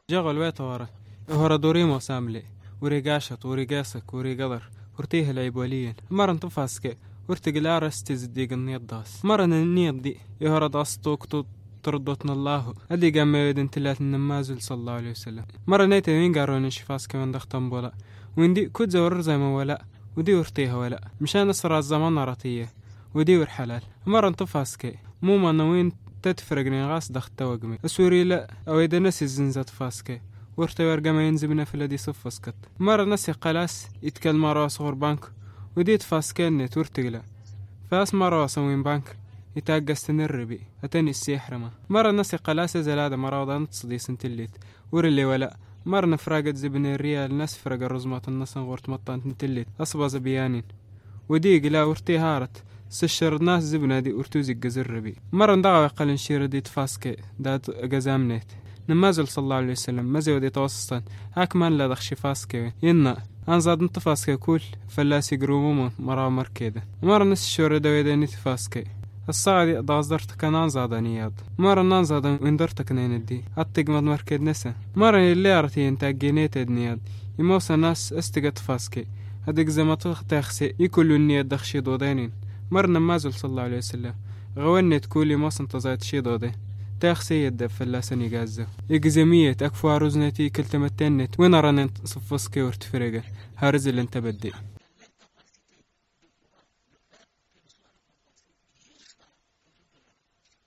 جغل ويتورا هورا دوريمو ساملي وريقاشت وريقاسك وريقدر ورتيه العيب وليا مرن تفاسكي ورتقلا رستيز ديق النيض داس مرن النيض دي يهورا داس توكتو تردوتنا الله أدي قام يدن تلات النمازل صلى الله عليه وسلم مرة نيتا وين قارون شفاس كمان دختم بولا وين دي كود زور زي ما ولا ودي ورتيها ولا مشان نصر الزمان راتيه ودي ورحلال مرة انطفاسكي مو ما نوين تتفرقني غاس دخت توقمي اسوري لا او اذا نسي الزنزات فاسكي ورتي ورقما ينزبنا في الذي صفسكت مرة نسي قلاس يتكلم راس غور بانك ودي تفاسكيني تورتقلا فاس مرة وين بانك يتاقس تنربي أتاني السيحرمة مرة نسي قلاسة زلادة مرة وضان تصدي سنتليت ورلي ولا مرة نفراقت زبن الريال ناس فرق الرزمات الناس غورت مطان تنتليت أصبا زبيانين ودي قلا ورتي هارت سشر ناس زبنا دي ورتوزي قزربي مرة ندغوا يقل نشير دي تفاسكي دات قزامنيت نمازل صلى الله عليه وسلم مزي ودي توسطان هاك مان لا دخشي فاسكي ينا أنزاد نتفاسكي كل فلاسي قرومومون مرة مركيدة مرة نس الشورة دويداني تفاسكي الصاعدي دازدرت كنان زادانياد مرة نانزاد ويندرتك نيندي أتق مد مركد نسا مرة اللي أرتي انتا جينيت ادنياد يموسى ناس استقت فاسكي هديك زي ما تخسي يكلوا النياد دخشي دودينين مرة نمازل صلى الله عليه وسلم غواني تكولي موسى انتظايت شي دودي تاخسي يدب فلاسني غازة إجزامية أكفو عروزنتي كلتمتنت وين أراني صفوسكي ورتفرقة هارز اللي انت بدي